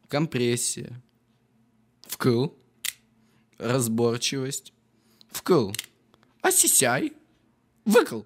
компрессия, вкл, разборчивость, вкл, осисяй, выкл.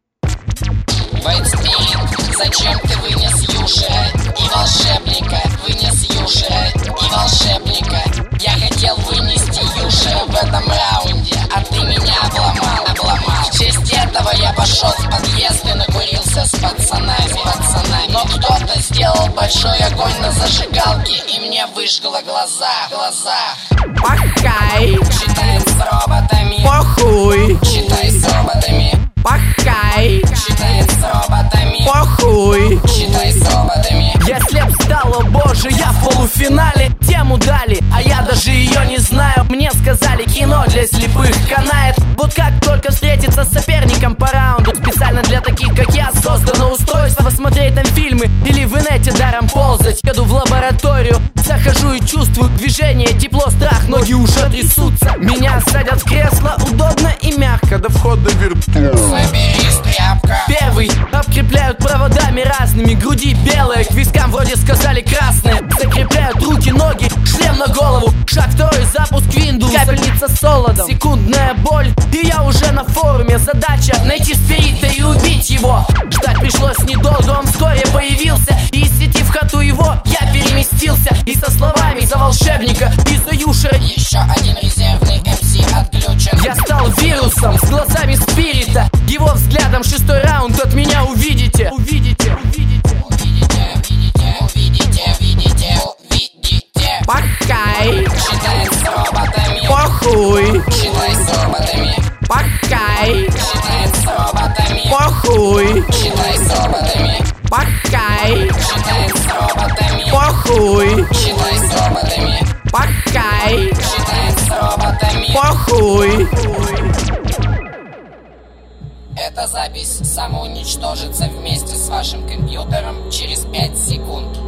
Вайтспирит, зачем ты вынес Юшера и волшебника? Вынес Юшера и волшебника. Я хотел вынести Юшера в этом раунде, а ты меня обломал. В честь этого я пошел в подъезд и накурился с пацанами. Но кто-то сделал большой огонь на зажигалке, и мне выжгло глаза. Пахай, Читаем с роботами, похуй, читай с роботами. пахай, Читаем с роботами, похуй. читай с роботами. Я слеп стал, о боже, я в полуфинале. Тему дали, а я даже ее не знаю. Мне сказали, кино для слепых канает. Вот как только встретиться с соперником по раунду. Специально для таких, как я, создано устройство. Смотреть там фильмы или в инете даром ползать. Еду в лабораторию, захожу и чувствую движение, тепло, страх, ноги уже трясутся. Меня садят в кресло, удобно и мягко. До входа виртуозно. Соберись, тряпка. Первый обкрепляют проводами разными. Груди белые, к вискам вроде сказали красные. Закрепляют руки, ноги, шлем на голову. Шаг второй, запуск Windows. Капельница с солодом, секундная боль. И я уже на форуме. Задача найти спирита и убить его. Ждать пришлось недолго, он вскоре появился. И из сети в хату его я переместился. И со словами за волшебника и за Юшера. Еще один резервный МС отключен. Я стал вирусом с глазами спирита. Его взглядом шестой раунд от меня увидите. Пахай, Читаем с роботами, похуй, читай с роботами. пахай, Читаем с роботами, похуй, читай с роботами. пахай, Читаем с роботами, похуй, читай с роботами. пахай, Читаем с роботами. похуй. Эта запись самоуничтожится вместе с вашим компьютером через 5 секунд.